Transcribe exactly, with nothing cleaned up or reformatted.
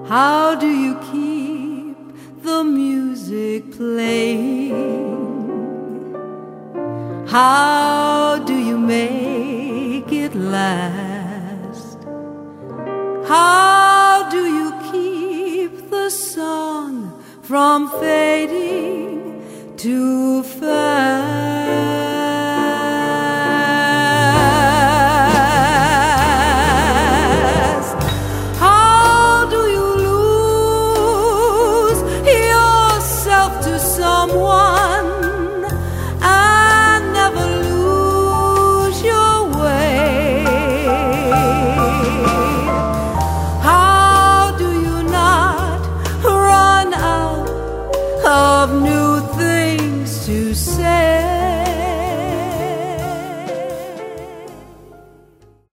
How do you keep the music playing? How do you make it last? How do you keep the song from fading too fast?